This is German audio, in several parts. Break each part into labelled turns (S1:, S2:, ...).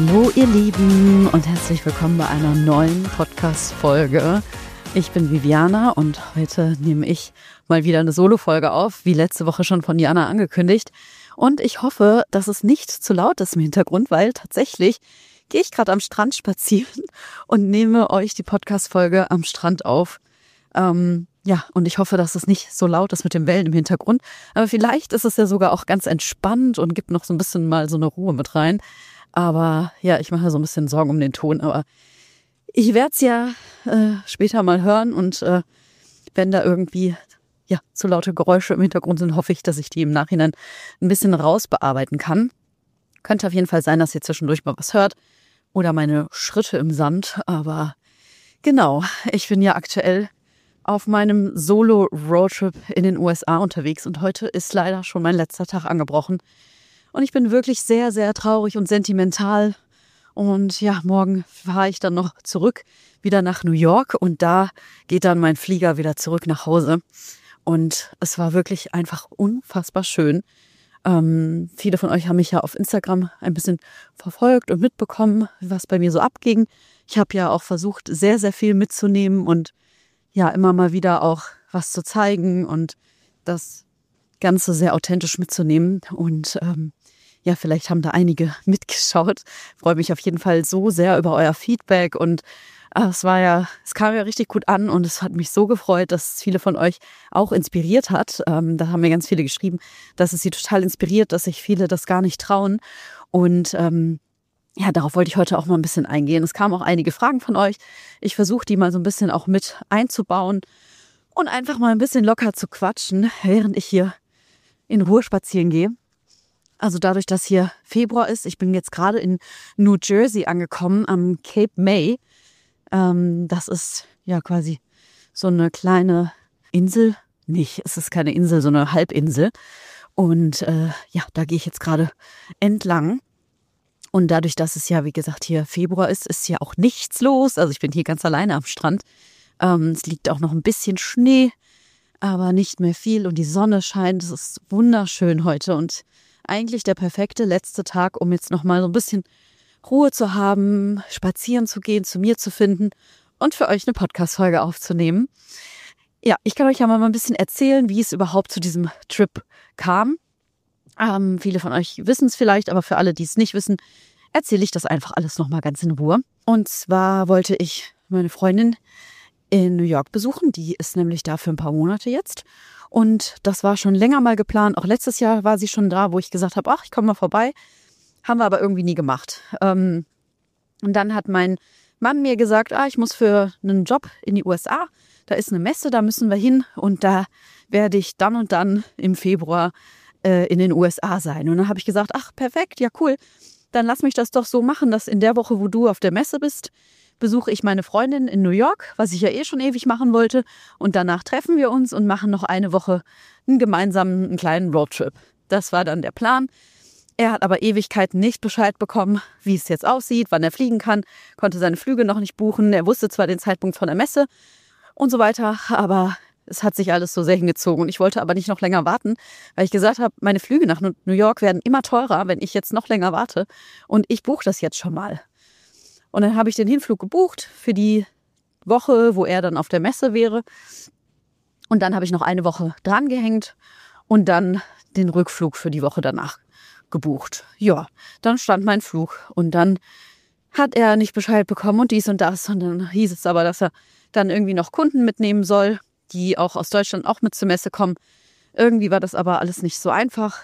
S1: Hallo ihr Lieben und herzlich willkommen bei einer neuen Podcast-Folge. Ich bin Viviana und heute nehme ich mal wieder eine Solo-Folge auf, wie letzte Woche schon von Jana angekündigt. Und ich hoffe, dass es nicht zu laut ist im Hintergrund, weil tatsächlich gehe ich gerade am Strand spazieren und nehme euch die Podcast-Folge am Strand auf. Und ich hoffe, dass es nicht so laut ist mit den Wellen im Hintergrund. Aber vielleicht ist es ja sogar auch ganz entspannt und gibt noch so ein bisschen mal so eine Ruhe mit rein. Aber ja, ich mache so ein bisschen Sorgen um den Ton. Aber ich werde es ja später mal hören. Und wenn da irgendwie zu laute Geräusche im Hintergrund sind, hoffe ich, dass ich die im Nachhinein ein bisschen rausbearbeiten kann. Könnte auf jeden Fall sein, dass ihr zwischendurch mal was hört. Oder meine Schritte im Sand. Aber genau, ich bin ja aktuell auf meinem Solo-Roadtrip in den USA unterwegs und heute ist leider schon mein letzter Tag angebrochen. Und ich bin wirklich sehr, sehr traurig und sentimental. Und ja, morgen fahre ich dann noch zurück, wieder nach New York und da geht dann mein Flieger wieder zurück nach Hause. Und es war wirklich einfach unfassbar schön. Viele von euch haben mich ja auf Instagram ein bisschen verfolgt und mitbekommen, was bei mir so abging. Ich habe ja auch versucht, sehr, sehr viel mitzunehmen und ja, immer mal wieder auch was zu zeigen und das Ganze sehr authentisch mitzunehmen. Und vielleicht haben da einige mitgeschaut. Freue mich auf jeden Fall so sehr über euer Feedback und es kam ja richtig gut an und es hat mich so gefreut, dass es viele von euch auch inspiriert hat. Da haben mir ganz viele geschrieben, dass es sie total inspiriert, dass sich viele das gar nicht trauen. Und darauf wollte ich heute auch mal ein bisschen eingehen. Es kamen auch einige Fragen von euch. Ich versuche, die mal so ein bisschen auch mit einzubauen und einfach mal ein bisschen locker zu quatschen, während ich hier in Ruhe spazieren gehe. Also dadurch, dass hier Februar ist, ich bin jetzt gerade in New Jersey angekommen, am Cape May. Das ist ja quasi so eine kleine Insel. Es ist keine Insel, so eine Halbinsel. Und da gehe ich jetzt gerade entlang. Und dadurch, dass es ja, wie gesagt, hier Februar ist hier auch nichts los. Also ich bin hier ganz alleine am Strand. Es liegt auch noch ein bisschen Schnee, aber nicht mehr viel. Und die Sonne scheint. Es ist wunderschön heute. Und eigentlich der perfekte letzte Tag, um jetzt nochmal so ein bisschen Ruhe zu haben, spazieren zu gehen, zu mir zu finden und für euch eine Podcast-Folge aufzunehmen. Ja, ich kann euch ja mal ein bisschen erzählen, wie es überhaupt zu diesem Trip kam. Viele von euch wissen es vielleicht, aber für alle, die es nicht wissen, erzähle ich das einfach alles nochmal ganz in Ruhe. Und zwar wollte ich meine Freundin in New York besuchen. Die ist nämlich da für ein paar Monate jetzt. Und das war schon länger mal geplant. Auch letztes Jahr war sie schon da, wo ich gesagt habe, ach, ich komme mal vorbei. Haben wir aber irgendwie nie gemacht. Und dann hat mein Mann mir gesagt, ich muss für einen Job in die USA. Da ist eine Messe, da müssen wir hin. Und da werde ich dann und dann im Februar in den USA sein. Und dann habe ich gesagt, ach perfekt, ja cool, dann lass mich das doch so machen, dass in der Woche, wo du auf der Messe bist, besuche ich meine Freundin in New York, was ich ja schon ewig machen wollte. Und danach treffen wir uns und machen noch eine Woche einen kleinen Roadtrip. Das war dann der Plan. Er hat aber Ewigkeiten nicht Bescheid bekommen, wie es jetzt aussieht, wann er fliegen kann, konnte seine Flüge noch nicht buchen. Er wusste zwar den Zeitpunkt von der Messe und so weiter, aber es hat sich alles so sehr hingezogen und ich wollte aber nicht noch länger warten, weil ich gesagt habe, meine Flüge nach New York werden immer teurer, wenn ich jetzt noch länger warte und ich buche das jetzt schon mal. Und dann habe ich den Hinflug gebucht für die Woche, wo er dann auf der Messe wäre und dann habe ich noch eine Woche dran gehängt und dann den Rückflug für die Woche danach gebucht. Ja, dann stand mein Flug und dann hat er nicht Bescheid bekommen und dies und das und dann hieß es aber, dass er dann irgendwie noch Kunden mitnehmen soll, die auch aus Deutschland auch mit zur Messe kommen. Irgendwie war das aber alles nicht so einfach.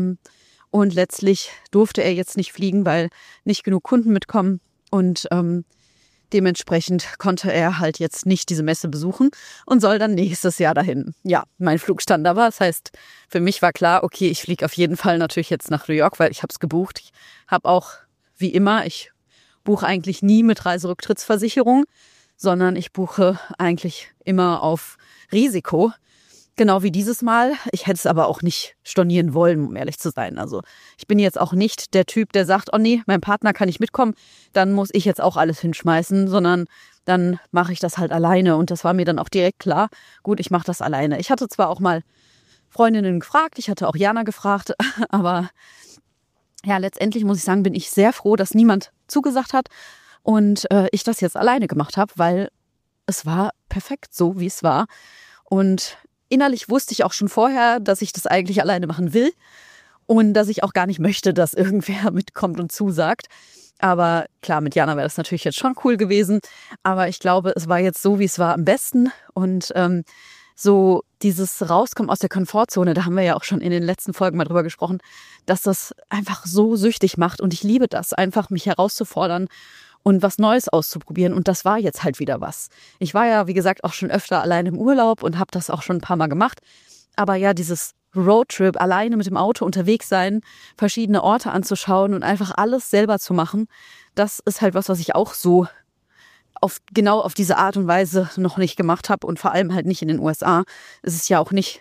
S1: Und letztlich durfte er jetzt nicht fliegen, weil nicht genug Kunden mitkommen. Und dementsprechend konnte er halt jetzt nicht diese Messe besuchen und soll dann nächstes Jahr dahin. Ja, mein Flug stand aber. Das heißt, für mich war klar, okay, ich fliege auf jeden Fall natürlich jetzt nach New York, weil ich habe es gebucht. Ich habe auch, wie immer, ich buche eigentlich nie mit Reiserücktrittsversicherung, sondern ich buche eigentlich immer auf Risiko. Genau wie dieses Mal. Ich hätte es aber auch nicht stornieren wollen, um ehrlich zu sein. Also ich bin jetzt auch nicht der Typ, der sagt, oh nee, mein Partner kann nicht mitkommen, dann muss ich jetzt auch alles hinschmeißen, sondern dann mache ich das halt alleine. Und das war mir dann auch direkt klar, gut, ich mache das alleine. Ich hatte zwar auch mal Freundinnen gefragt, ich hatte auch Jana gefragt, aber ja, letztendlich muss ich sagen, bin ich sehr froh, dass niemand zugesagt hat und ich das jetzt alleine gemacht habe, weil es war perfekt so, wie es war. Und innerlich wusste ich auch schon vorher, dass ich das eigentlich alleine machen will und dass ich auch gar nicht möchte, dass irgendwer mitkommt und zusagt. Aber klar, mit Jana wäre das natürlich jetzt schon cool gewesen. Aber ich glaube, es war jetzt so, wie es war, am besten. Und so dieses Rauskommen aus der Komfortzone, da haben wir ja auch schon in den letzten Folgen mal drüber gesprochen, dass das einfach so süchtig macht. Und ich liebe das, einfach mich herauszufordern und was Neues auszuprobieren. Und das war jetzt halt wieder was. Ich war ja, wie gesagt, auch schon öfter allein im Urlaub und habe das auch schon ein paar Mal gemacht. Aber ja, dieses Roadtrip, alleine mit dem Auto unterwegs sein, verschiedene Orte anzuschauen und einfach alles selber zu machen, das ist halt was ich auch so genau auf diese Art und Weise noch nicht gemacht habe und vor allem halt nicht in den USA. Es ist ja auch nicht,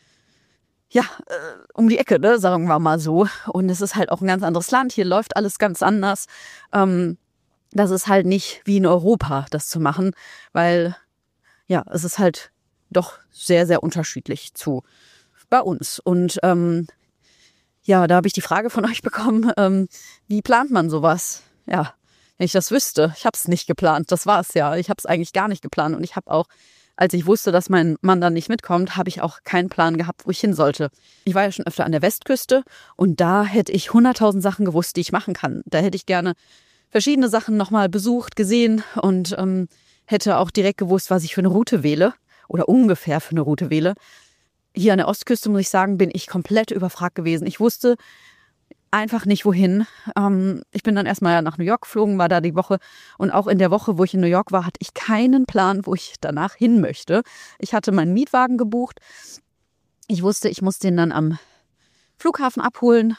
S1: um die Ecke, ne, sagen wir mal so. Und es ist halt auch ein ganz anderes Land. Hier läuft alles ganz anders. Das ist halt nicht wie in Europa, das zu machen, weil ja, es ist halt doch sehr, sehr unterschiedlich zu bei uns. Und ja, da habe ich die Frage von euch bekommen, wie plant man sowas? Ja, wenn ich das wüsste. Ich habe es nicht geplant, das war es ja. Ich habe es eigentlich gar nicht geplant und ich habe auch, als ich wusste, dass mein Mann dann nicht mitkommt, habe ich auch keinen Plan gehabt, wo ich hin sollte. Ich war ja schon öfter an der Westküste und da hätte ich 100.000 Sachen gewusst, die ich machen kann. Da hätte ich gerne verschiedene Sachen nochmal besucht, gesehen und hätte auch direkt gewusst, was ich für eine Route wähle oder ungefähr für eine Route wähle. Hier an der Ostküste, muss ich sagen, bin ich komplett überfragt gewesen. Ich wusste einfach nicht, wohin. Ich bin dann erstmal nach New York geflogen, war da die Woche. Und auch in der Woche, wo ich in New York war, hatte ich keinen Plan, wo ich danach hin möchte. Ich hatte meinen Mietwagen gebucht. Ich wusste, ich muss den dann am Flughafen abholen.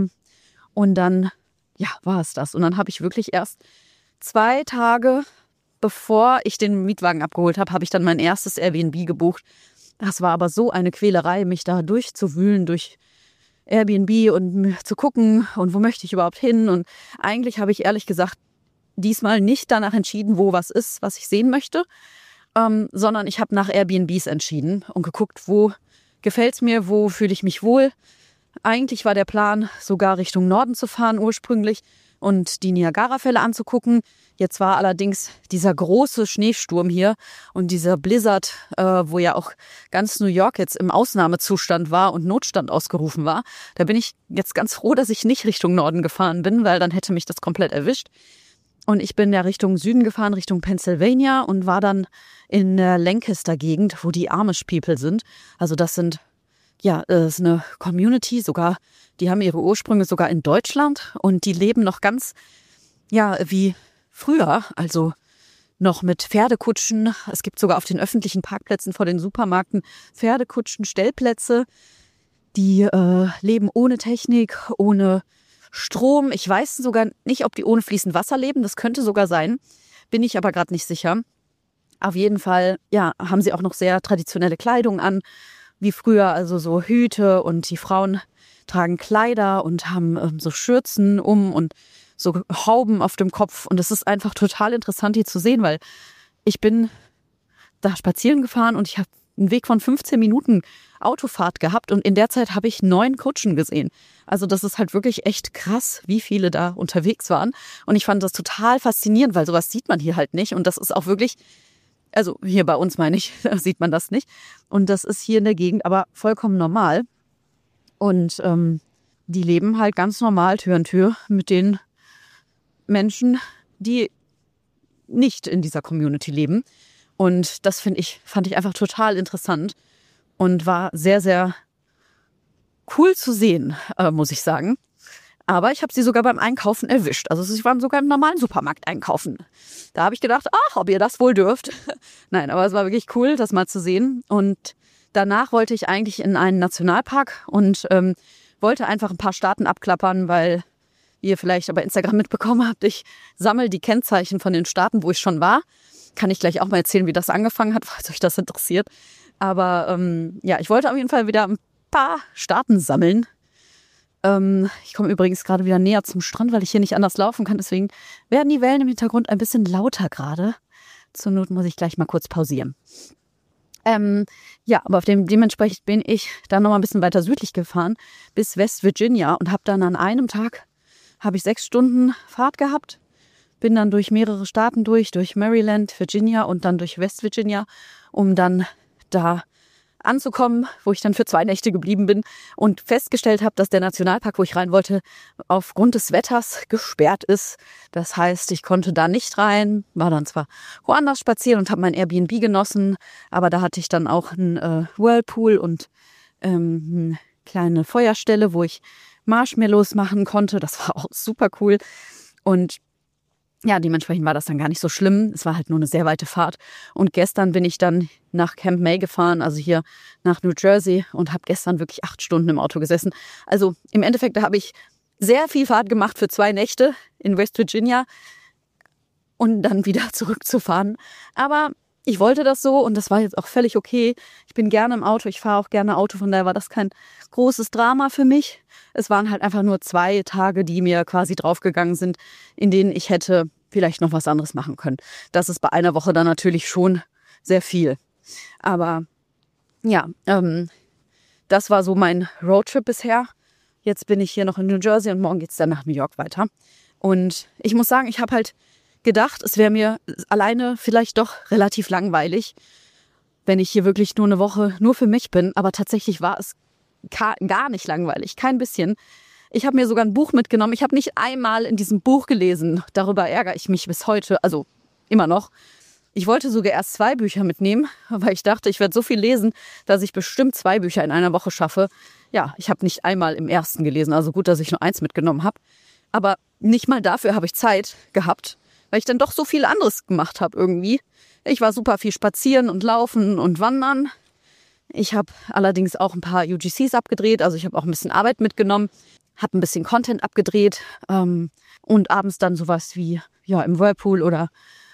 S1: Und dann, ja, war es das. Und dann habe ich wirklich erst 2 Tage, bevor ich den Mietwagen abgeholt habe, habe ich dann mein erstes Airbnb gebucht. Das war aber so eine Quälerei, mich da durchzuwühlen durch Airbnb und zu gucken und wo möchte ich überhaupt hin. Und eigentlich habe ich ehrlich gesagt diesmal nicht danach entschieden, wo was ist, was ich sehen möchte, sondern ich habe nach Airbnbs entschieden und geguckt, wo gefällt es mir, wo fühle ich mich wohl. Eigentlich war der Plan, sogar Richtung Norden zu fahren ursprünglich und die Niagara-Fälle anzugucken. Jetzt war allerdings dieser große Schneesturm hier und dieser Blizzard, wo ja auch ganz New York jetzt im Ausnahmezustand war und Notstand ausgerufen war. Da bin ich jetzt ganz froh, dass ich nicht Richtung Norden gefahren bin, weil dann hätte mich das komplett erwischt. Und ich bin ja Richtung Süden gefahren, Richtung Pennsylvania und war dann in der Lancaster-Gegend, wo die Amish People sind. Also das sind, ja, das ist eine Community sogar, die haben ihre Ursprünge sogar in Deutschland und die leben noch ganz, ja, wie früher, also noch mit Pferdekutschen. Es gibt sogar auf den öffentlichen Parkplätzen vor den Supermärkten Pferdekutschen, Stellplätze. Die leben ohne Technik, ohne Strom. Ich weiß sogar nicht, ob die ohne fließend Wasser leben. Das könnte sogar sein. Bin ich aber gerade nicht sicher. Auf jeden Fall, ja, haben sie auch noch sehr traditionelle Kleidung an, wie früher, also so Hüte und die Frauen tragen Kleider und haben so Schürzen um und so Hauben auf dem Kopf. Und es ist einfach total interessant, die zu sehen, weil ich bin da spazieren gefahren und ich habe einen Weg von 15 Minuten Autofahrt gehabt und in der Zeit habe ich 9 Kutschen gesehen. Also das ist halt wirklich echt krass, wie viele da unterwegs waren. Und ich fand das total faszinierend, weil sowas sieht man hier halt nicht. Und das ist auch wirklich, also hier bei uns meine ich, da sieht man das nicht. Und das ist hier in der Gegend aber vollkommen normal. Und die leben halt ganz normal Tür in Tür mit den Menschen, die nicht in dieser Community leben. Und das fand ich einfach total interessant und war sehr, sehr cool zu sehen, muss ich sagen. Aber ich habe sie sogar beim Einkaufen erwischt. Also sie waren sogar im normalen Supermarkt einkaufen. Da habe ich gedacht, ach, ob ihr das wohl dürft. Nein, aber es war wirklich cool, das mal zu sehen. Und danach wollte ich eigentlich in einen Nationalpark und wollte einfach ein paar Staaten abklappern, weil ihr vielleicht bei Instagram mitbekommen habt, ich sammle die Kennzeichen von den Staaten, wo ich schon war. Kann ich gleich auch mal erzählen, wie das angefangen hat, falls euch das interessiert. Aber ja, ich wollte auf jeden Fall wieder ein paar Staaten sammeln. Ich komme übrigens gerade wieder näher zum Strand, weil ich hier nicht anders laufen kann. Deswegen werden die Wellen im Hintergrund ein bisschen lauter gerade. Zur Not muss ich gleich mal kurz pausieren. Ja, aber dementsprechend bin ich dann noch mal ein bisschen weiter südlich gefahren bis West Virginia und habe dann an einem Tag habe ich 6 Stunden Fahrt gehabt. Bin dann durch mehrere Staaten durch Maryland, Virginia und dann durch West Virginia, um dann da anzukommen, wo ich dann für 2 Nächte geblieben bin und festgestellt habe, dass der Nationalpark, wo ich rein wollte, aufgrund des Wetters gesperrt ist. Das heißt, ich konnte da nicht rein, war dann zwar woanders spazieren und habe mein Airbnb genossen, aber da hatte ich dann auch einen Whirlpool und eine kleine Feuerstelle, wo ich Marshmallows machen konnte. Das war auch super cool. Und ja, dementsprechend war das dann gar nicht so schlimm. Es war halt nur eine sehr weite Fahrt. Und gestern bin ich dann nach Camp May gefahren, also hier nach New Jersey, und habe gestern wirklich 8 Stunden im Auto gesessen. Also im Endeffekt, da habe ich sehr viel Fahrt gemacht für 2 Nächte in West Virginia und dann wieder zurückzufahren. Aber ich wollte das so und das war jetzt auch völlig okay. Ich bin gerne im Auto, ich fahre auch gerne Auto, von daher war das kein großes Drama für mich. Es waren halt einfach nur 2 Tage, die mir quasi draufgegangen sind, in denen ich hätte vielleicht noch was anderes machen können. Das ist bei einer Woche dann natürlich schon sehr viel. Aber ja, das war so mein Roadtrip bisher. Jetzt bin ich hier noch in New Jersey und morgen geht's dann nach New York weiter. Und ich muss sagen, ich habe halt gedacht, es wäre mir alleine vielleicht doch relativ langweilig, wenn ich hier wirklich nur eine Woche nur für mich bin. Aber tatsächlich war es gar nicht langweilig, kein bisschen. Ich habe mir sogar ein Buch mitgenommen. Ich habe nicht einmal in diesem Buch gelesen. Darüber ärgere ich mich bis heute, also immer noch. Ich wollte sogar erst 2 Bücher mitnehmen, weil ich dachte, ich werde so viel lesen, dass ich bestimmt 2 Bücher in einer Woche schaffe. Ja, ich habe nicht einmal im ersten gelesen, also gut, dass ich nur 1 mitgenommen habe. Aber nicht mal dafür habe ich Zeit gehabt, weil ich dann doch so viel anderes gemacht habe irgendwie. Ich war super viel spazieren und laufen und wandern. Ich habe allerdings auch ein paar UGCs abgedreht, also ich habe auch ein bisschen Arbeit mitgenommen, habe ein bisschen Content abgedreht und abends dann sowas wie ja im Whirlpool oder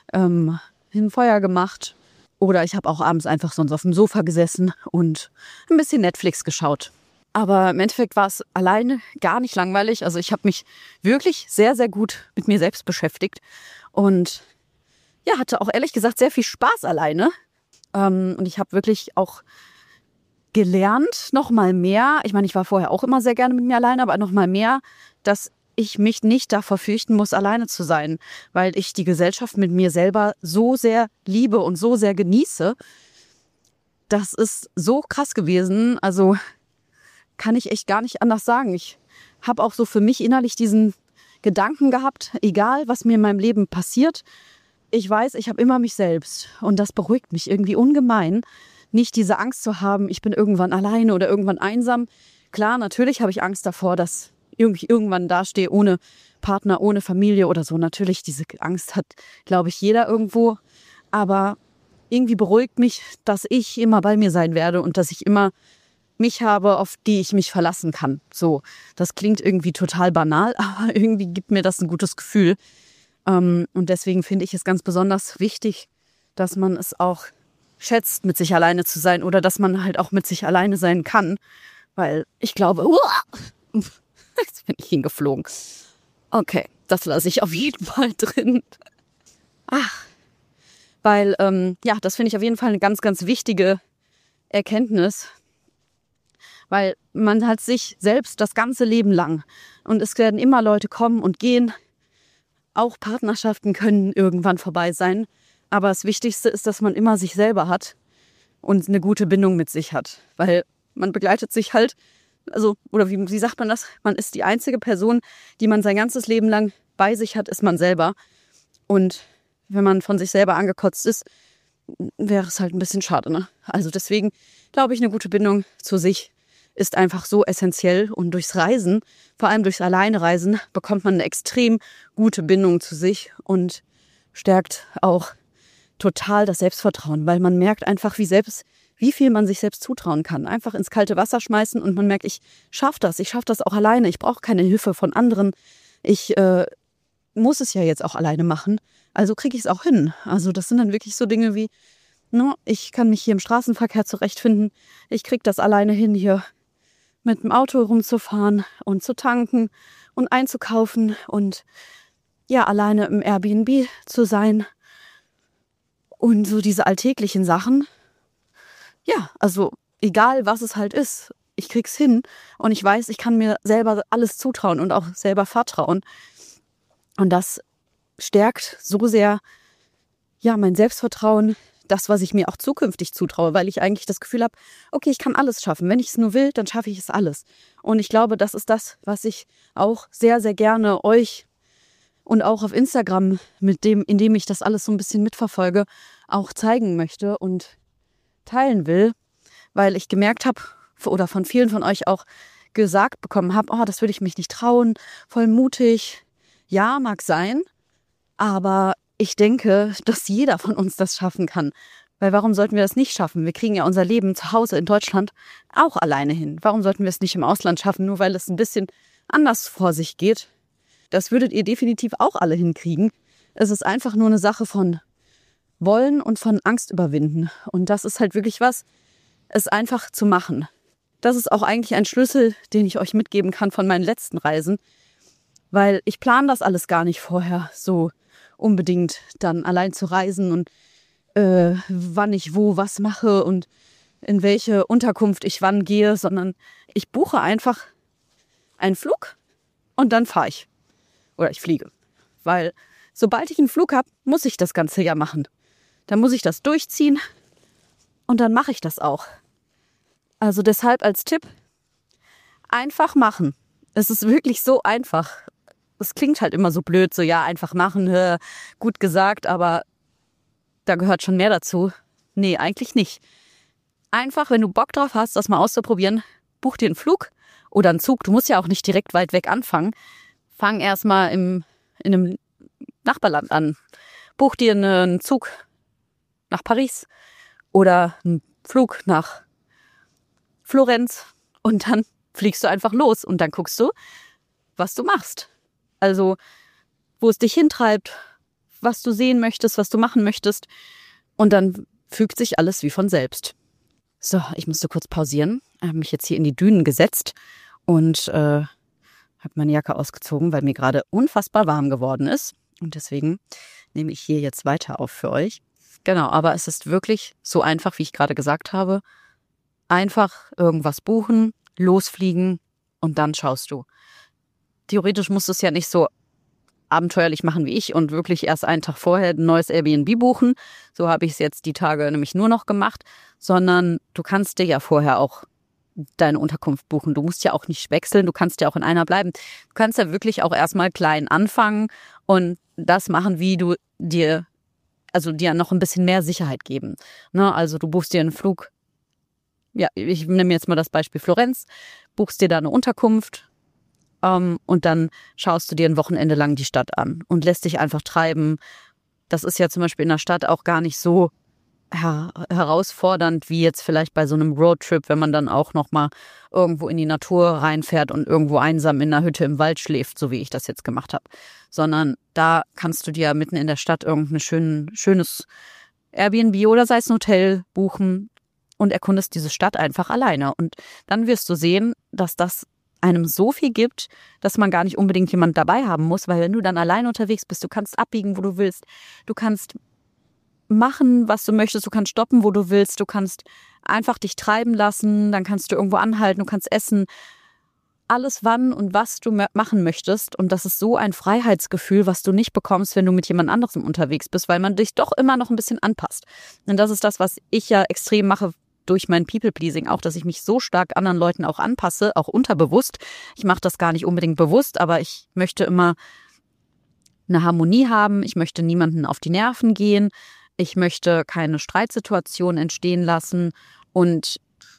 S1: ein Feuer gemacht. Oder ich habe auch abends einfach sonst auf dem Sofa gesessen und ein bisschen Netflix geschaut. Aber im Endeffekt war es alleine gar nicht langweilig. Also ich habe mich wirklich sehr, sehr gut mit mir selbst beschäftigt und ja, hatte auch ehrlich gesagt sehr viel Spaß alleine. Und ich habe wirklich auch gelernt, noch mal mehr. Ich meine, ich war vorher auch immer sehr gerne mit mir alleine, aber noch mal mehr, dass ich mich nicht davor fürchten muss, alleine zu sein, weil ich die Gesellschaft mit mir selber so sehr liebe und so sehr genieße. Das ist so krass gewesen. Also kann ich echt gar nicht anders sagen. Ich habe auch so für mich innerlich diesen Gedanken gehabt, egal was mir in meinem Leben passiert, ich weiß, ich habe immer mich selbst. Und das beruhigt mich irgendwie ungemein, nicht diese Angst zu haben, ich bin irgendwann alleine oder irgendwann einsam. Klar, natürlich habe ich Angst davor, dass ich irgendwann dastehe ohne Partner, ohne Familie oder so. Natürlich, diese Angst hat, glaube ich, jeder irgendwo. Aber irgendwie beruhigt mich, dass ich immer bei mir sein werde und dass ich immer mich habe, auf die ich mich verlassen kann. So, das klingt irgendwie total banal, aber irgendwie gibt mir das ein gutes Gefühl. Und deswegen finde ich es ganz besonders wichtig, dass man es auch schätzt, mit sich alleine zu sein oder dass man halt auch mit sich alleine sein kann. Weil ich glaube, jetzt bin ich hingeflogen. Okay, das lasse ich auf jeden Fall drin. Weil, ja, das finde ich auf jeden Fall eine ganz, ganz wichtige Erkenntnis. Weil man hat sich selbst das ganze Leben lang. Und es werden immer Leute kommen und gehen. Auch Partnerschaften können irgendwann vorbei sein. Aber das Wichtigste ist, dass man immer sich selber hat und eine gute Bindung mit sich hat. Weil man begleitet sich halt, also, oder wie sagt man das? Man ist die einzige Person, die man sein ganzes Leben lang bei sich hat, ist man selber. Und wenn man von sich selber angekotzt ist, wäre es halt ein bisschen schade, ne? Also deswegen glaube ich, eine gute Bindung zu sich ist einfach so essentiell. Und durchs Reisen, vor allem durchs Alleinereisen, bekommt man eine extrem gute Bindung zu sich und stärkt auch total das Selbstvertrauen, weil man merkt einfach, wie viel man sich selbst zutrauen kann. Einfach ins kalte Wasser schmeißen und man merkt, ich schaffe das auch alleine. Ich brauche keine Hilfe von anderen. Ich muss es ja jetzt auch alleine machen. Also kriege ich es auch hin. Also das sind dann wirklich so Dinge wie, ich kann mich hier im Straßenverkehr zurechtfinden. Ich kriege das alleine hin, hier mit dem Auto rumzufahren und zu tanken und einzukaufen und ja, alleine im Airbnb zu sein. Und so diese alltäglichen Sachen. Ja, also egal was es halt ist. ich krieg's hin und ich weiß, ich kann mir selber alles zutrauen und auch selber vertrauen. Und das stärkt so sehr, ja, mein Selbstvertrauen, das, was ich mir auch zukünftig zutraue, weil ich eigentlich das Gefühl habe, okay, ich kann alles schaffen. Wenn ich es nur will, dann schaffe ich es alles. Und ich glaube, das ist das, was ich auch sehr, sehr gerne euch und auch auf Instagram, indem ich das alles so ein bisschen mitverfolge, auch zeigen möchte und teilen will, weil ich gemerkt habe oder von vielen von euch auch gesagt bekommen habe, oh, das würde ich mich nicht trauen, voll mutig. Ja, mag sein, aber ich denke, dass jeder von uns das schaffen kann. Weil warum sollten wir das nicht schaffen? Wir kriegen ja unser Leben zu Hause in Deutschland auch alleine hin. Warum sollten wir es nicht im Ausland schaffen, nur weil es ein bisschen anders vor sich geht? Das würdet ihr definitiv auch alle hinkriegen. Es ist einfach nur eine Sache von Wollen und von Angst überwinden. Und das ist halt wirklich was, es einfach zu machen. Das ist auch eigentlich ein Schlüssel, den ich euch mitgeben kann von meinen letzten Reisen. Weil ich plane das alles gar nicht vorher so unbedingt dann allein zu reisen und wann ich wo was mache und in welche Unterkunft ich wann gehe, sondern ich buche einfach einen Flug und dann fahre ich. Oder ich fliege. Weil sobald ich einen Flug habe, muss ich das Ganze ja machen. Dann muss ich das durchziehen und dann mache ich das auch. Also deshalb als Tipp, einfach machen. Es ist wirklich so einfach. Es klingt halt immer so blöd, so ja, einfach machen, gut gesagt, aber da gehört schon mehr dazu. Nee, eigentlich nicht. Einfach, wenn du Bock drauf hast, das mal auszuprobieren, buch dir einen Flug oder einen Zug. Du musst ja auch nicht direkt weit weg anfangen. Fang erstmal in einem Nachbarland an. Buch dir einen Zug nach Paris oder einen Flug nach Florenz und dann fliegst du einfach los und dann guckst du, was du machst. Also, wo es dich hintreibt, was du sehen möchtest, was du machen möchtest. Und dann fügt sich alles wie von selbst. So, ich musste kurz pausieren. Ich habe mich jetzt hier in die Dünen gesetzt und habe meine Jacke ausgezogen, weil mir gerade unfassbar warm geworden ist. Und deswegen nehme ich hier jetzt weiter auf für euch. Genau, aber es ist wirklich so einfach, wie ich gerade gesagt habe. Einfach irgendwas buchen, losfliegen und dann schaust du. Theoretisch musst du es ja nicht so abenteuerlich machen wie ich und wirklich erst einen Tag vorher ein neues Airbnb buchen. So habe ich es jetzt die Tage nämlich nur noch gemacht. Sondern du kannst dir ja vorher auch deine Unterkunft buchen. Du musst ja auch nicht wechseln, du kannst ja auch in einer bleiben. Du kannst ja wirklich auch erstmal klein anfangen und das machen, wie du dir noch ein bisschen mehr Sicherheit geben. Ne? Also du buchst dir einen Flug. Ja, ich nehme jetzt mal das Beispiel Florenz. Buchst dir da eine Unterkunft. Und dann schaust du dir ein Wochenende lang die Stadt an und lässt dich einfach treiben. Das ist ja zum Beispiel in der Stadt auch gar nicht so herausfordernd wie jetzt vielleicht bei so einem Roadtrip, wenn man dann auch nochmal irgendwo in die Natur reinfährt und irgendwo einsam in einer Hütte im Wald schläft, so wie ich das jetzt gemacht habe. Sondern da kannst du dir mitten in der Stadt irgendein schönes Airbnb oder sei es ein Hotel buchen und erkundest diese Stadt einfach alleine. Und dann wirst du sehen, dass das einem so viel gibt, dass man gar nicht unbedingt jemanden dabei haben muss, weil wenn du dann allein unterwegs bist, du kannst abbiegen, wo du willst, du kannst machen, was du möchtest, du kannst stoppen, wo du willst, du kannst einfach dich treiben lassen, dann kannst du irgendwo anhalten, du kannst essen, alles wann und was du machen möchtest und das ist so ein Freiheitsgefühl, was du nicht bekommst, wenn du mit jemand anderem unterwegs bist, weil man dich doch immer noch ein bisschen anpasst. Und das ist das, was ich ja extrem mache, durch mein People-Pleasing auch, dass ich mich so stark anderen Leuten auch anpasse, auch unterbewusst. Ich mache das gar nicht unbedingt bewusst, aber ich möchte immer eine Harmonie haben. Ich möchte niemanden auf die Nerven gehen. Ich möchte keine Streitsituation entstehen lassen. Und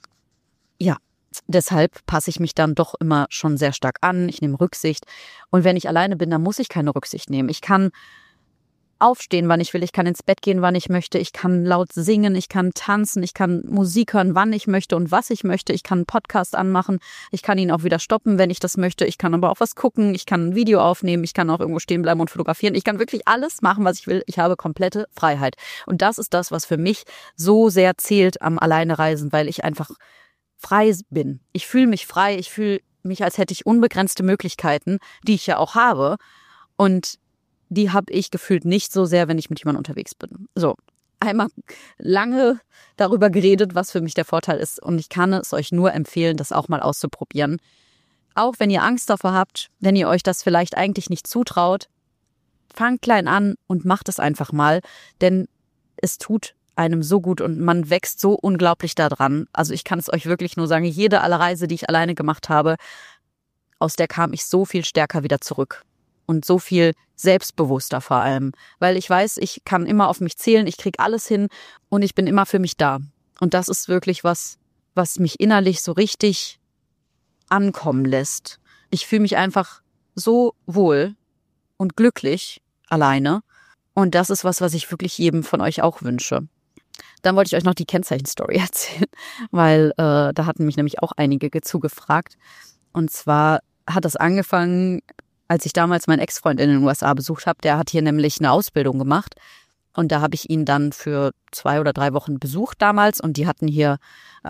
S1: ja, deshalb passe ich mich dann doch immer schon sehr stark an. Ich nehme Rücksicht. Und wenn ich alleine bin, dann muss ich keine Rücksicht nehmen. Ich kann aufstehen, wann ich will, ich kann ins Bett gehen, wann ich möchte, ich kann laut singen, ich kann tanzen, ich kann Musik hören, wann ich möchte und was ich möchte, ich kann einen Podcast anmachen, ich kann ihn auch wieder stoppen, wenn ich das möchte, ich kann aber auch was gucken, ich kann ein Video aufnehmen, ich kann auch irgendwo stehen bleiben und fotografieren, ich kann wirklich alles machen, was ich will, ich habe komplette Freiheit. Und das ist das, was für mich so sehr zählt am Alleinereisen, weil ich einfach frei bin. Ich fühle mich frei, ich fühle mich, als hätte ich unbegrenzte Möglichkeiten, die ich ja auch habe und die habe ich gefühlt nicht so sehr, wenn ich mit jemandem unterwegs bin. So, einmal lange darüber geredet, was für mich der Vorteil ist. Und ich kann es euch nur empfehlen, das auch mal auszuprobieren. Auch wenn ihr Angst davor habt, wenn ihr euch das vielleicht eigentlich nicht zutraut, fangt klein an und macht es einfach mal, denn es tut einem so gut und man wächst so unglaublich daran. Also ich kann es euch wirklich nur sagen, jede Reise, die ich alleine gemacht habe, aus der kam ich so viel stärker wieder zurück und so viel selbstbewusster vor allem, weil ich weiß, ich kann immer auf mich zählen, ich kriege alles hin und ich bin immer für mich da. Und das ist wirklich was mich innerlich so richtig ankommen lässt. Ich fühle mich einfach so wohl und glücklich alleine. Und das ist was ich wirklich jedem von euch auch wünsche. Dann wollte ich euch noch die Kennzeichenstory erzählen, weil da hatten mich nämlich auch einige zugefragt. Und zwar hat das angefangen, als ich damals meinen Ex-Freund in den USA besucht habe. Der hat hier nämlich eine Ausbildung gemacht. Und da habe ich ihn dann für 2 oder 3 Wochen besucht damals. Und die hatten hier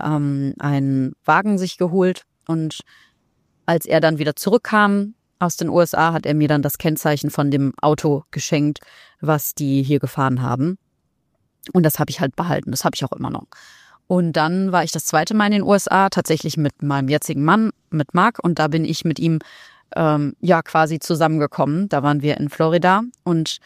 S1: einen Wagen sich geholt. Und als er dann wieder zurückkam aus den USA, hat er mir dann das Kennzeichen von dem Auto geschenkt, was die hier gefahren haben. Und das habe ich halt behalten. Das habe ich auch immer noch. Und dann war ich das 2. Mal in den USA, tatsächlich mit meinem jetzigen Mann, mit Marc. Und da bin ich mit ihm quasi zusammengekommen. Da waren wir in Florida. Und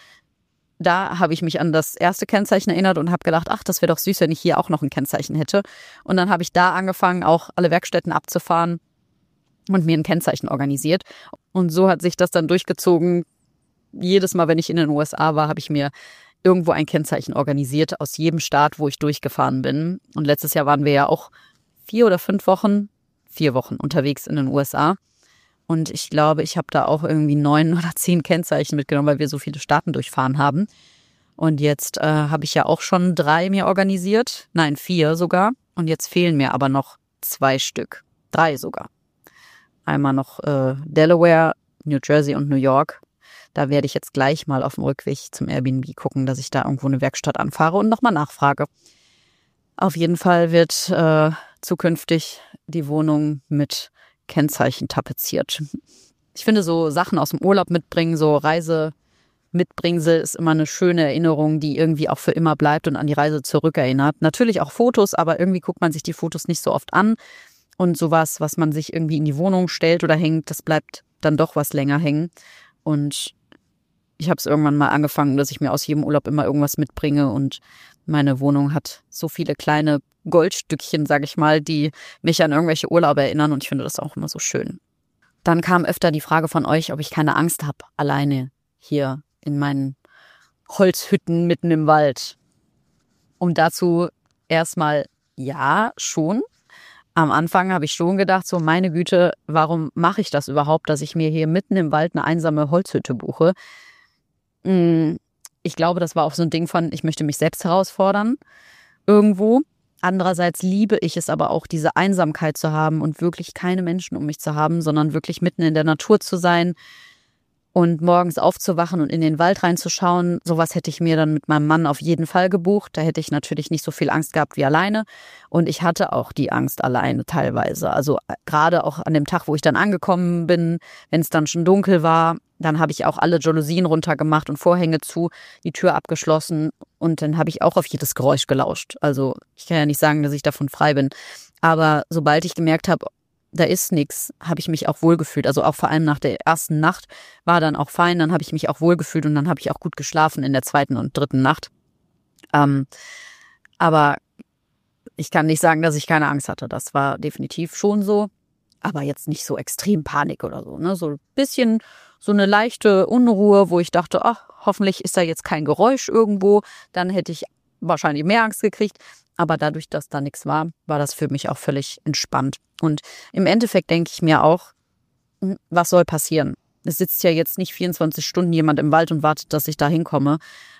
S1: da habe ich mich an das erste Kennzeichen erinnert und habe gedacht, ach, das wäre doch süß, wenn ich hier auch noch ein Kennzeichen hätte. Und dann habe ich da angefangen, auch alle Werkstätten abzufahren und mir ein Kennzeichen organisiert. Und so hat sich das dann durchgezogen. Jedes Mal, wenn ich in den USA war, habe ich mir irgendwo ein Kennzeichen organisiert aus jedem Staat, wo ich durchgefahren bin. Und letztes Jahr waren wir ja auch 4 Wochen unterwegs in den USA. Und ich glaube, ich habe da auch irgendwie 9 oder 10 Kennzeichen mitgenommen, weil wir so viele Staaten durchfahren haben. Und jetzt habe ich ja auch schon 3 mir organisiert. Nein, 4 sogar. Und jetzt fehlen mir aber noch 2 Stück. 3 sogar. Einmal noch Delaware, New Jersey und New York. Da werde ich jetzt gleich mal auf dem Rückweg zum Airbnb gucken, dass ich da irgendwo eine Werkstatt anfahre und nochmal nachfrage. Auf jeden Fall wird zukünftig die Wohnung mit Kennzeichen tapeziert. Ich finde, so Sachen aus dem Urlaub mitbringen, so Reisemitbringsel ist immer eine schöne Erinnerung, die irgendwie auch für immer bleibt und an die Reise zurückerinnert. Natürlich auch Fotos, aber irgendwie guckt man sich die Fotos nicht so oft an. Und sowas, was man sich irgendwie in die Wohnung stellt oder hängt, das bleibt dann doch was länger hängen. Und ich habe es irgendwann mal angefangen, dass ich mir aus jedem Urlaub immer irgendwas mitbringe. Und meine Wohnung hat so viele kleine Goldstückchen, sage ich mal, die mich an irgendwelche Urlaube erinnern. Und ich finde das auch immer so schön. Dann kam öfter die Frage von euch, ob ich keine Angst habe, alleine hier in meinen Holzhütten mitten im Wald. Und dazu erstmal ja, schon. Am Anfang habe ich schon gedacht, so meine Güte, warum mache ich das überhaupt, dass ich mir hier mitten im Wald eine einsame Holzhütte buche? Ich glaube, das war auch so ein Ding von, ich möchte mich selbst herausfordern irgendwo. Andererseits liebe ich es aber auch, diese Einsamkeit zu haben und wirklich keine Menschen um mich zu haben, sondern wirklich mitten in der Natur zu sein und morgens aufzuwachen und in den Wald reinzuschauen. Sowas hätte ich mir dann mit meinem Mann auf jeden Fall gebucht. Da hätte ich natürlich nicht so viel Angst gehabt wie alleine. Und ich hatte auch die Angst alleine teilweise. Also gerade auch an dem Tag, wo ich dann angekommen bin, wenn es dann schon dunkel war, dann habe ich auch alle Jalousien runtergemacht und Vorhänge zu, die Tür abgeschlossen. Und dann habe ich auch auf jedes Geräusch gelauscht. Also ich kann ja nicht sagen, dass ich davon frei bin. Aber sobald ich gemerkt habe, da ist nichts, habe ich mich auch wohlgefühlt. Also auch vor allem nach der ersten Nacht war dann auch fein. Dann habe ich mich auch wohlgefühlt und dann habe ich auch gut geschlafen in der 2. und 3. Nacht. Aber ich kann nicht sagen, dass ich keine Angst hatte. Das war definitiv schon so. Aber jetzt nicht so extrem Panik oder so. Ne? So ein bisschen so eine leichte Unruhe, wo ich dachte, ach, hoffentlich ist da jetzt kein Geräusch irgendwo. Dann hätte ich wahrscheinlich mehr Angst gekriegt. Aber dadurch, dass da nichts war, war das für mich auch völlig entspannt. Und im Endeffekt denke ich mir auch, was soll passieren? Es sitzt ja jetzt nicht 24 Stunden jemand im Wald und wartet, dass ich da hinkomme.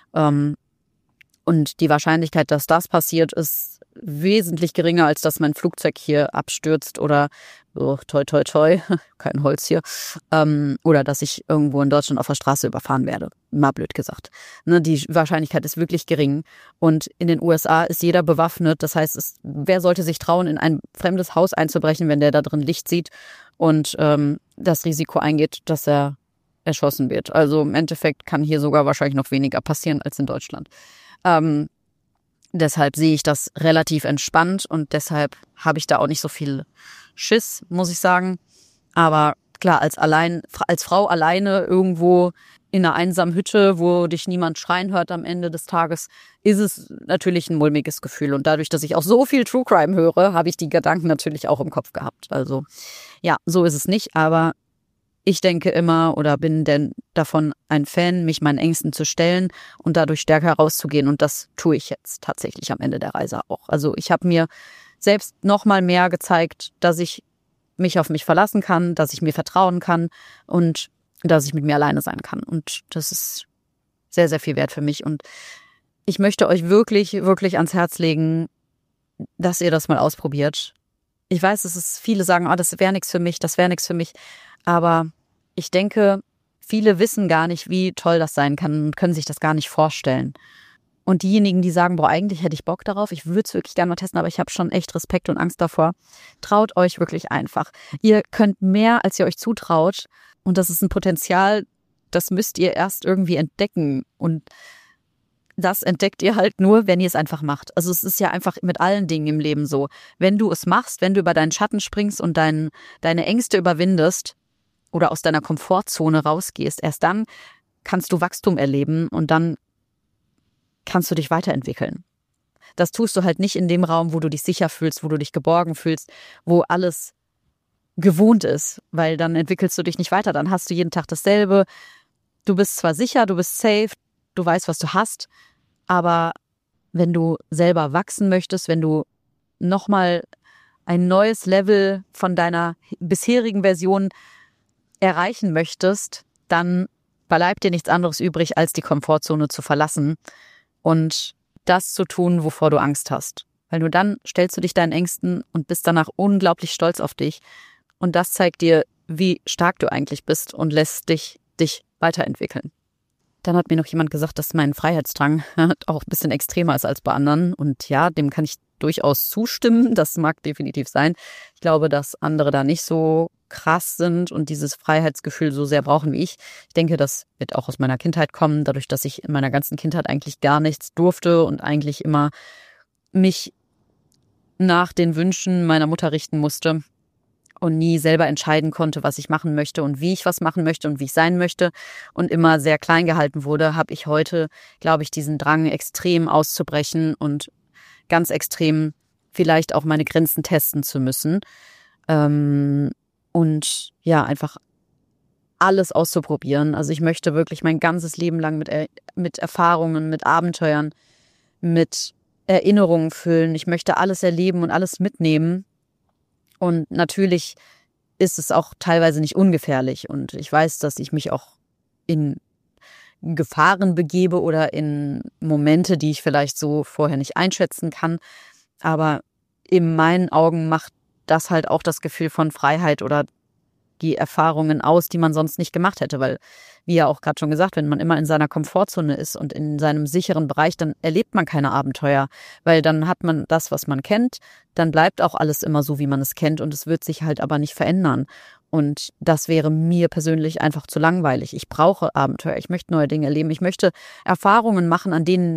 S1: Und die Wahrscheinlichkeit, dass das passiert, ist wesentlich geringer, als dass mein Flugzeug hier abstürzt oder toi, toi, toi, kein Holz hier, oder dass ich irgendwo in Deutschland auf der Straße überfahren werde. Mal blöd gesagt. Ne, die Wahrscheinlichkeit ist wirklich gering. Und in den USA ist jeder bewaffnet. Das heißt, wer sollte sich trauen, in ein fremdes Haus einzubrechen, wenn der da drin Licht sieht und das Risiko eingeht, dass er erschossen wird. Also im Endeffekt kann hier sogar wahrscheinlich noch weniger passieren als in Deutschland. Deshalb sehe ich das relativ entspannt und deshalb habe ich da auch nicht so viel Schiss, muss ich sagen. Aber klar, als Frau alleine irgendwo in einer einsamen Hütte, wo dich niemand schreien hört am Ende des Tages, ist es natürlich ein mulmiges Gefühl. Und dadurch, dass ich auch so viel True Crime höre, habe ich die Gedanken natürlich auch im Kopf gehabt. Also ja, so ist es nicht. Aber ich denke immer oder bin denn davon ein Fan, mich meinen Ängsten zu stellen und dadurch stärker herauszugehen. Und das tue ich jetzt tatsächlich am Ende der Reise auch. Also ich habe mir selbst noch mal mehr gezeigt, dass ich mich auf mich verlassen kann, dass ich mir vertrauen kann und dass ich mit mir alleine sein kann. Und das ist sehr, sehr viel wert für mich. Und ich möchte euch wirklich, wirklich ans Herz legen, dass ihr das mal ausprobiert. Ich weiß, viele sagen, das wäre nichts für mich, das wäre nichts für mich. Aber ich denke, viele wissen gar nicht, wie toll das sein kann und können sich das gar nicht vorstellen. Und diejenigen, die sagen, eigentlich hätte ich Bock darauf, ich würde es wirklich gerne mal testen, aber ich habe schon echt Respekt und Angst davor. Traut euch wirklich einfach. Ihr könnt mehr, als ihr euch zutraut. Und das ist ein Potenzial, das müsst ihr erst irgendwie entdecken. Und das entdeckt ihr halt nur, wenn ihr es einfach macht. Also es ist ja einfach mit allen Dingen im Leben so. Wenn du es machst, wenn du über deinen Schatten springst und deine Ängste überwindest oder aus deiner Komfortzone rausgehst, erst dann kannst du Wachstum erleben und dann kannst du dich weiterentwickeln. Das tust du halt nicht in dem Raum, wo du dich sicher fühlst, wo du dich geborgen fühlst, wo alles gewohnt ist, weil dann entwickelst du dich nicht weiter. Dann hast du jeden Tag dasselbe. Du bist zwar sicher, du bist safe, du weißt, was du hast, aber wenn du selber wachsen möchtest, wenn du nochmal ein neues Level von deiner bisherigen Version erreichen möchtest, dann bleibt dir nichts anderes übrig, als die Komfortzone zu verlassen und das zu tun, wovor du Angst hast. Weil nur dann stellst du dich deinen Ängsten und bist danach unglaublich stolz auf dich. Und das zeigt dir, wie stark du eigentlich bist und lässt dich weiterentwickeln. Dann hat mir noch jemand gesagt, dass mein Freiheitsdrang auch ein bisschen extremer ist als bei anderen. Und ja, dem kann ich durchaus zustimmen. Das mag definitiv sein. Ich glaube, dass andere da nicht so krass sind und dieses Freiheitsgefühl so sehr brauchen wie ich. Ich denke, das wird auch aus meiner Kindheit kommen, dadurch, dass ich in meiner ganzen Kindheit eigentlich gar nichts durfte und eigentlich immer mich nach den Wünschen meiner Mutter richten musste und nie selber entscheiden konnte, was ich machen möchte und wie ich was machen möchte und wie ich sein möchte und immer sehr klein gehalten wurde, habe ich heute, glaube ich, diesen Drang extrem auszubrechen und ganz extrem vielleicht auch meine Grenzen testen zu müssen. Und ja, einfach alles auszuprobieren. Also ich möchte wirklich mein ganzes Leben lang mit Erfahrungen, mit Abenteuern, mit Erinnerungen füllen. Ich möchte alles erleben und alles mitnehmen. Und natürlich ist es auch teilweise nicht ungefährlich. Und ich weiß, dass ich mich auch in Gefahren begebe oder in Momente, die ich vielleicht so vorher nicht einschätzen kann. Aber in meinen Augen macht das halt auch das Gefühl von Freiheit oder die Erfahrungen aus, die man sonst nicht gemacht hätte. Weil, wie ja auch gerade schon gesagt, wenn man immer in seiner Komfortzone ist und in seinem sicheren Bereich, dann erlebt man keine Abenteuer. Weil dann hat man das, was man kennt, dann bleibt auch alles immer so, wie man es kennt und es wird sich halt aber nicht verändern. Und das wäre mir persönlich einfach zu langweilig. Ich brauche Abenteuer, ich möchte neue Dinge erleben, ich möchte Erfahrungen machen, an denen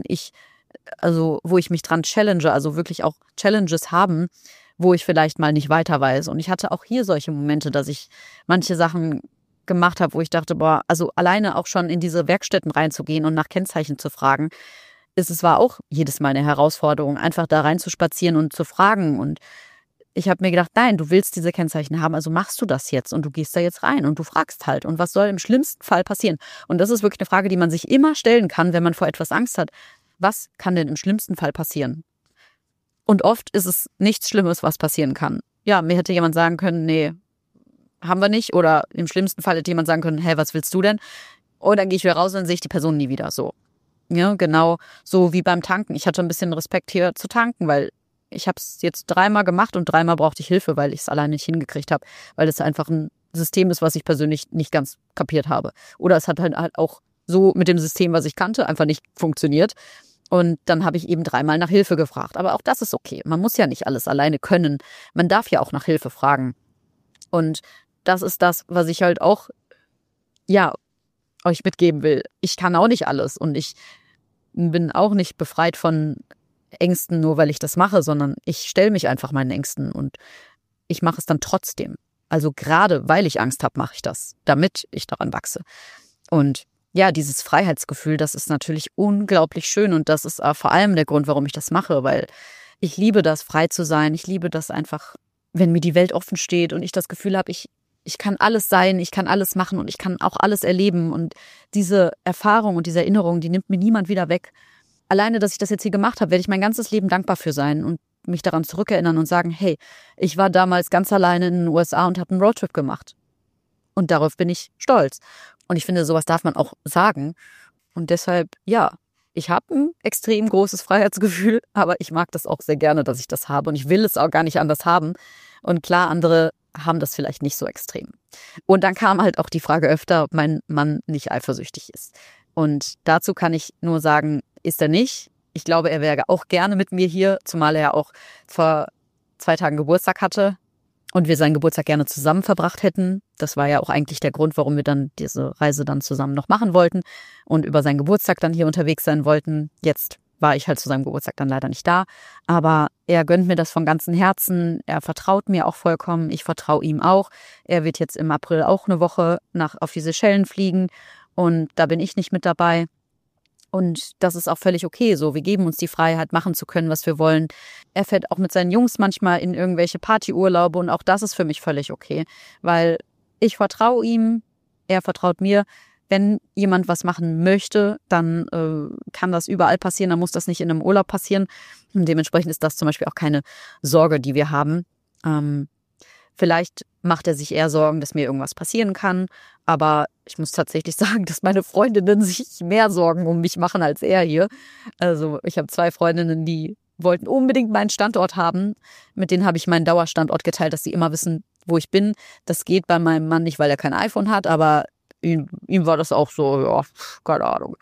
S1: wo ich mich dran challenge, also wirklich auch Challenges haben, wo ich vielleicht mal nicht weiter weiß. Und ich hatte auch hier solche Momente, dass ich manche Sachen gemacht habe, wo ich dachte, also alleine auch schon in diese Werkstätten reinzugehen und nach Kennzeichen zu fragen, war auch jedes Mal eine Herausforderung, einfach da reinzuspazieren und zu fragen. Und ich habe mir gedacht, nein, du willst diese Kennzeichen haben, also machst du das jetzt und du gehst da jetzt rein und du fragst halt. Und was soll im schlimmsten Fall passieren? Und das ist wirklich eine Frage, die man sich immer stellen kann, wenn man vor etwas Angst hat. Was kann denn im schlimmsten Fall passieren? Und oft ist es nichts Schlimmes, was passieren kann. Ja, mir hätte jemand sagen können, nee, haben wir nicht. Oder im schlimmsten Fall hätte jemand sagen können, hey, was willst du denn? Und dann gehe ich wieder raus und dann sehe ich die Person nie wieder. So. Ja, genau so wie beim Tanken. Ich hatte ein bisschen Respekt hier zu tanken, weil ich habe es jetzt 3-mal gemacht und 3-mal brauchte ich Hilfe, weil ich es alleine nicht hingekriegt habe. Weil es einfach ein System ist, was ich persönlich nicht ganz kapiert habe. Oder es hat halt auch so mit dem System, was ich kannte, einfach nicht funktioniert. Und dann habe ich eben 3-mal nach Hilfe gefragt. Aber auch das ist okay. Man muss ja nicht alles alleine können. Man darf ja auch nach Hilfe fragen. Und das ist das, was ich halt auch, ja, euch mitgeben will. Ich kann auch nicht alles. Und ich bin auch nicht befreit von Ängsten, nur weil ich das mache, sondern ich stelle mich einfach meinen Ängsten und ich mache es dann trotzdem. Also gerade weil ich Angst habe, mache ich das, damit ich daran wachse. Und ja, dieses Freiheitsgefühl, das ist natürlich unglaublich schön und das ist vor allem der Grund, warum ich das mache, weil ich liebe das, frei zu sein. Ich liebe das einfach, wenn mir die Welt offen steht und ich das Gefühl habe, ich kann alles sein, ich kann alles machen und ich kann auch alles erleben. Und diese Erfahrung und diese Erinnerung, die nimmt mir niemand wieder weg. Alleine, dass ich das jetzt hier gemacht habe, werde ich mein ganzes Leben dankbar für sein und mich daran zurückerinnern und sagen, hey, ich war damals ganz alleine in den USA und habe einen Roadtrip gemacht. Und darauf bin ich stolz. Und ich finde, sowas darf man auch sagen. Und deshalb, ja, ich habe ein extrem großes Freiheitsgefühl, aber ich mag das auch sehr gerne, dass ich das habe. Und ich will es auch gar nicht anders haben. Und klar, andere haben das vielleicht nicht so extrem. Und dann kam halt auch die Frage öfter, ob mein Mann nicht eifersüchtig ist. Und dazu kann ich nur sagen, ist er nicht. Ich glaube, er wäre auch gerne mit mir hier, zumal er ja auch vor 2 Tagen Geburtstag hatte und wir seinen Geburtstag gerne zusammen verbracht hätten. Das war ja auch eigentlich der Grund, warum wir dann diese Reise dann zusammen noch machen wollten und über seinen Geburtstag dann hier unterwegs sein wollten. Jetzt war ich halt zu seinem Geburtstag dann leider nicht da, aber er gönnt mir das von ganzem Herzen. Er vertraut mir auch vollkommen. Ich vertraue ihm auch. Er wird jetzt im April auch eine Woche auf die Seychellen fliegen und da bin ich nicht mit dabei. Und das ist auch völlig okay so. Wir geben uns die Freiheit, machen zu können, was wir wollen. Er fährt auch mit seinen Jungs manchmal in irgendwelche Partyurlaube und auch das ist für mich völlig okay. Weil ich vertraue ihm, er vertraut mir. Wenn jemand was machen möchte, dann kann das überall passieren. Dann muss das nicht in einem Urlaub passieren. Und dementsprechend ist das zum Beispiel auch keine Sorge, die wir haben. Vielleicht macht er sich eher Sorgen, dass mir irgendwas passieren kann. Aber ich muss tatsächlich sagen, dass meine Freundinnen sich mehr Sorgen um mich machen als er hier. Also ich habe 2 Freundinnen, die wollten unbedingt meinen Standort haben. Mit denen habe ich meinen Dauerstandort geteilt, dass sie immer wissen, wo ich bin. Das geht bei meinem Mann nicht, weil er kein iPhone hat, aber ihm war das auch so, ja, keine Ahnung.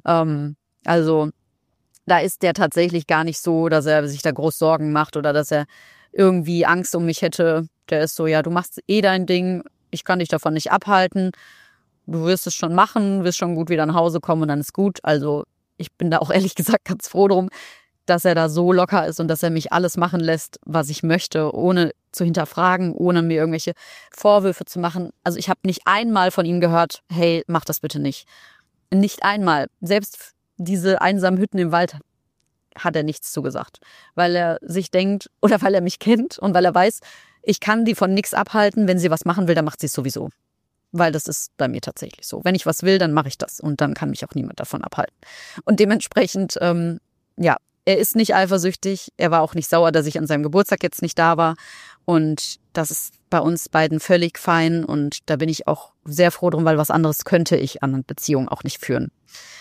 S1: Also da ist der tatsächlich gar nicht so, dass er sich da groß Sorgen macht oder dass er irgendwie Angst um mich hätte. Der ist so, ja, du machst eh dein Ding, ich kann dich davon nicht abhalten. Du wirst es schon machen, wirst schon gut wieder nach Hause kommen und dann ist gut. Also ich bin da auch ehrlich gesagt ganz froh drum, dass er da so locker ist und dass er mich alles machen lässt, was ich möchte, ohne zu hinterfragen, ohne mir irgendwelche Vorwürfe zu machen. Also ich habe nicht einmal von ihm gehört, hey, mach das bitte nicht. Nicht einmal. Selbst diese einsamen Hütten im Wald hat er nichts zugesagt. Weil er sich denkt, oder weil er mich kennt und weil er weiß, ich kann die von nichts abhalten. Wenn sie was machen will, dann macht sie es sowieso. Weil das ist bei mir tatsächlich so. Wenn ich was will, dann mache ich das. Und dann kann mich auch niemand davon abhalten. Und dementsprechend, ja, er ist nicht eifersüchtig. Er war auch nicht sauer, dass ich an seinem Geburtstag jetzt nicht da war. Und das ist bei uns beiden völlig fein. Und da bin ich auch sehr froh drum, weil was anderes könnte ich an Beziehungen auch nicht führen.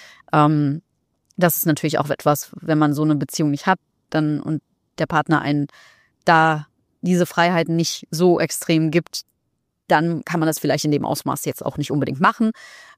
S1: Das ist natürlich auch etwas, wenn man so eine Beziehung nicht hat, dann und der Partner einen da diese Freiheiten nicht so extrem gibt, dann kann man das vielleicht in dem Ausmaß jetzt auch nicht unbedingt machen.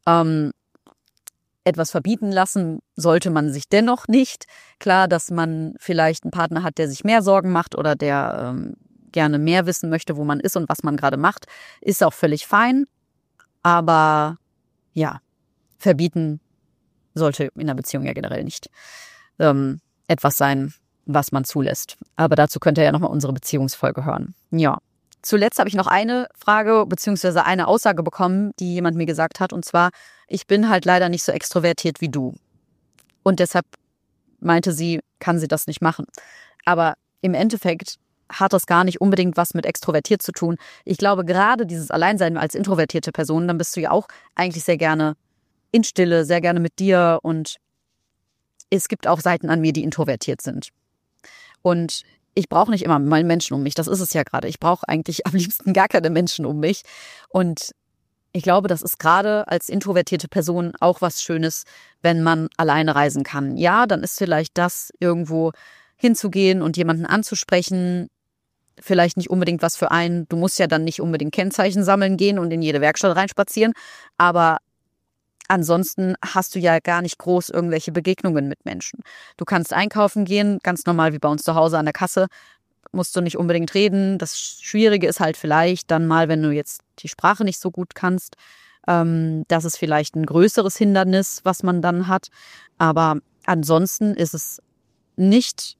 S1: Etwas verbieten lassen sollte man sich dennoch nicht. Klar, dass man vielleicht einen Partner hat, der sich mehr Sorgen macht oder der gerne mehr wissen möchte, wo man ist und was man gerade macht, ist auch völlig fein. Aber ja, verbieten sollte in einer Beziehung ja generell nicht etwas sein, was man zulässt. Aber dazu könnt ihr ja nochmal unsere Beziehungsfolge hören. Ja. Zuletzt habe ich noch eine Frage bzw. eine Aussage bekommen, die jemand mir gesagt hat. Und zwar, ich bin halt leider nicht so extrovertiert wie du. Und deshalb meinte sie, kann sie das nicht machen. Aber im Endeffekt hat das gar nicht unbedingt was mit extrovertiert zu tun. Ich glaube, gerade dieses Alleinsein als introvertierte Person, dann bist du ja auch eigentlich sehr gerne in Stille, sehr gerne mit dir. Und es gibt auch Seiten an mir, die introvertiert sind. Und ich brauche nicht immer mal Menschen um mich, das ist es ja gerade. Ich brauche eigentlich am liebsten gar keine Menschen um mich. Und ich glaube, das ist gerade als introvertierte Person auch was Schönes, wenn man alleine reisen kann. Ja, dann ist vielleicht das, irgendwo hinzugehen und jemanden anzusprechen, vielleicht nicht unbedingt was für einen. Du musst ja dann nicht unbedingt Kennzeichen sammeln gehen und in jede Werkstatt reinspazieren. Aber ansonsten hast du ja gar nicht groß irgendwelche Begegnungen mit Menschen. Du kannst einkaufen gehen, ganz normal wie bei uns zu Hause an der Kasse, musst du nicht unbedingt reden. Das Schwierige ist halt vielleicht dann mal, wenn du jetzt die Sprache nicht so gut kannst, das ist vielleicht ein größeres Hindernis, was man dann hat. Aber ansonsten ist es nicht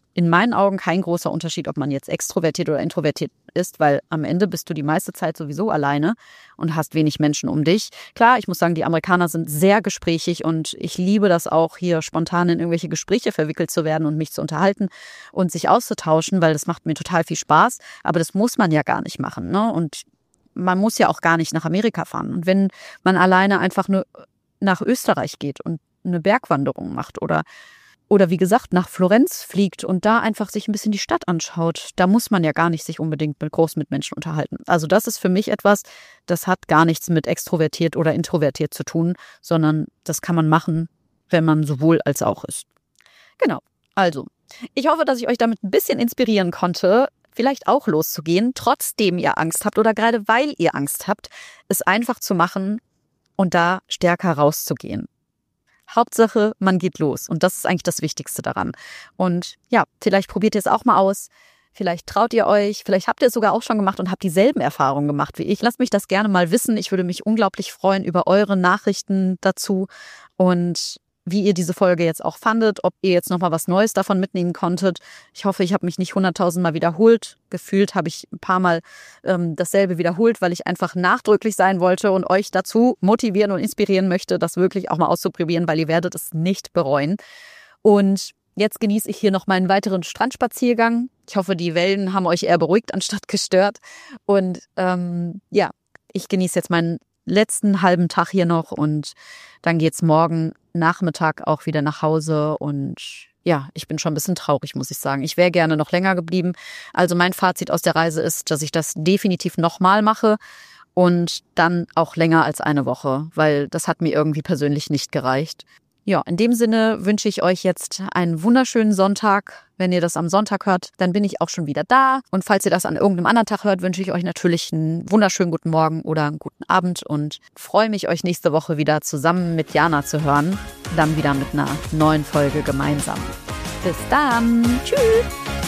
S1: in meinen Augen kein großer Unterschied, ob man jetzt extrovertiert oder introvertiert ist, weil am Ende bist du die meiste Zeit sowieso alleine und hast wenig Menschen um dich. Klar, ich muss sagen, die Amerikaner sind sehr gesprächig und ich liebe das auch, hier spontan in irgendwelche Gespräche verwickelt zu werden und mich zu unterhalten und sich auszutauschen, weil das macht mir total viel Spaß. Aber das muss man ja gar nicht machen, ne? Und man muss ja auch gar nicht nach Amerika fahren. Und wenn man alleine einfach nur nach Österreich geht und eine Bergwanderung macht oder wie gesagt nach Florenz fliegt und da einfach sich ein bisschen die Stadt anschaut, da muss man ja gar nicht sich unbedingt groß mit Menschen unterhalten. Also das ist für mich etwas, das hat gar nichts mit extrovertiert oder introvertiert zu tun, sondern das kann man machen, wenn man sowohl als auch ist. Genau, also ich hoffe, dass ich euch damit ein bisschen inspirieren konnte, vielleicht auch loszugehen, trotzdem ihr Angst habt oder gerade weil ihr Angst habt, es einfach zu machen und da stärker rauszugehen. Hauptsache, man geht los. Und das ist eigentlich das Wichtigste daran. Und ja, vielleicht probiert ihr es auch mal aus. Vielleicht traut ihr euch. Vielleicht habt ihr es sogar auch schon gemacht und habt dieselben Erfahrungen gemacht wie ich. Lasst mich das gerne mal wissen. Ich würde mich unglaublich freuen über eure Nachrichten dazu. Und wie ihr diese Folge jetzt auch fandet, ob ihr jetzt nochmal was Neues davon mitnehmen konntet. Ich hoffe, ich habe mich nicht 100.000 Mal wiederholt. Gefühlt habe ich ein paar Mal dasselbe wiederholt, weil ich einfach nachdrücklich sein wollte und euch dazu motivieren und inspirieren möchte, das wirklich auch mal auszuprobieren, weil ihr werdet es nicht bereuen. Und jetzt genieße ich hier noch meinen weiteren Strandspaziergang. Ich hoffe, die Wellen haben euch eher beruhigt anstatt gestört. Und ich genieße jetzt meinen letzten halben Tag hier noch und dann geht's morgen Nachmittag auch wieder nach Hause und ja, ich bin schon ein bisschen traurig, muss ich sagen. Ich wäre gerne noch länger geblieben. Also mein Fazit aus der Reise ist, dass ich das definitiv nochmal mache und dann auch länger als eine Woche, weil das hat mir irgendwie persönlich nicht gereicht. Ja, in dem Sinne wünsche ich euch jetzt einen wunderschönen Sonntag. Wenn ihr das am Sonntag hört, dann bin ich auch schon wieder da. Und falls ihr das an irgendeinem anderen Tag hört, wünsche ich euch natürlich einen wunderschönen guten Morgen oder einen guten Abend und freue mich, euch nächste Woche wieder zusammen mit Jana zu hören. Dann wieder mit einer neuen Folge gemeinsam. Bis dann. Tschüss.